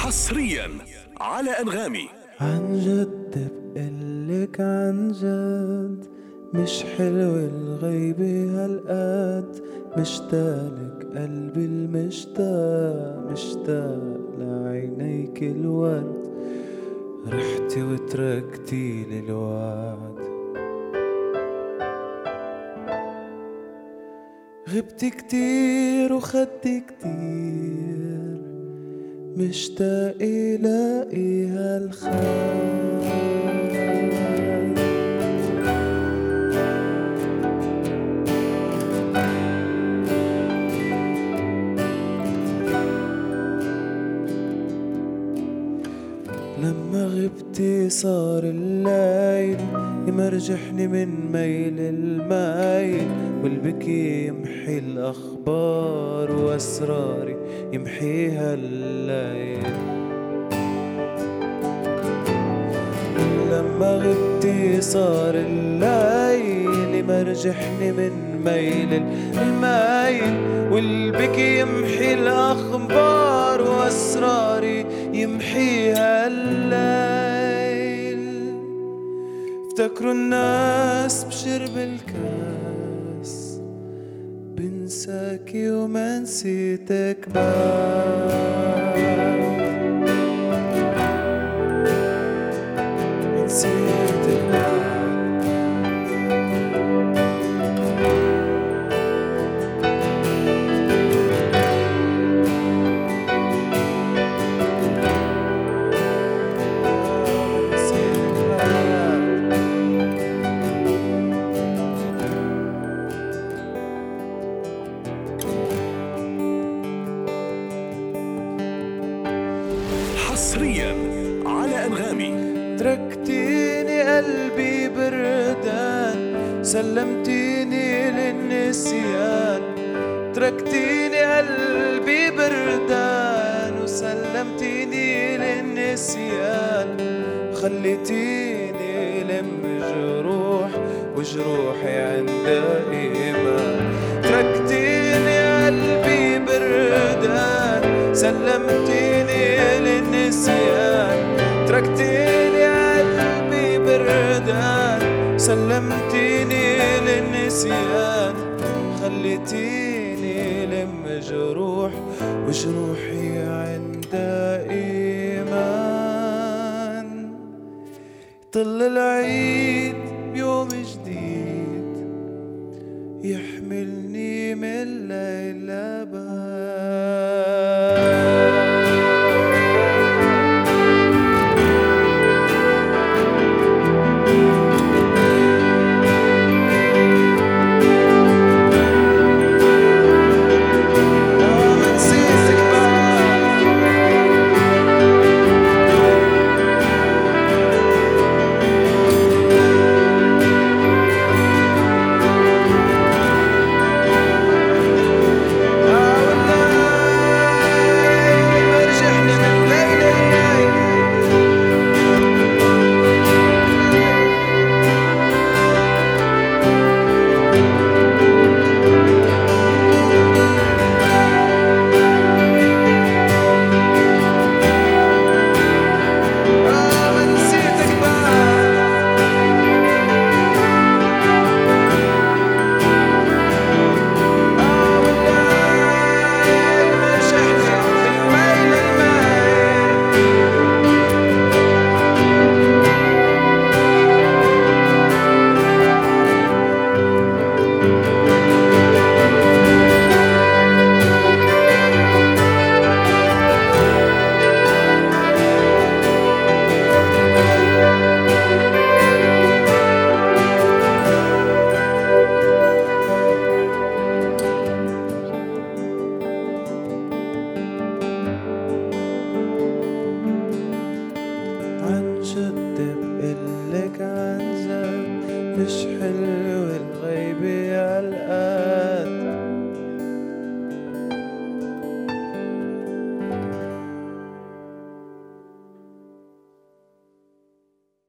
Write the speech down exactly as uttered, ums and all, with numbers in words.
حصريا على أنغامي. عن جد بقلك عن جد مش حلو الغيبة هالقد، مشتاقلك قلبي المشتاق، مشتاق لعينيك الورد، رحتي وتركتيلي الوعد، غبتي كتير وخدتي كتير، مشتاق الاقي هالخير. لما غبتي صار الليل يمرجحني من ميل المايل، والبكي يمحي الأخبار وأسراري يمحيها الليل. لما غبتي صار الليل يمرجحني من ميل المايل، والبكي يمحي الأخبار وأسراري يمحيها الليل. افتكروا الناس بشرب الكاس بنساكي وما نسيتك بعد، نسيتك بعد. حصريا على أنغامي. تركتيني قلبي بردان، سلمتيني للنسيان، تركتيني قلبي بردان وسلمتيني للنسيان، خليتيني لم جروح وجروحي عندها إيمان. تركتيني قلبي بردان، سلمتيني للنسيان، تركتيني قلبي بردان، سلمتيني للنسيان، خليتيني لم جروح وجروحي عندها إيمان. طل العيد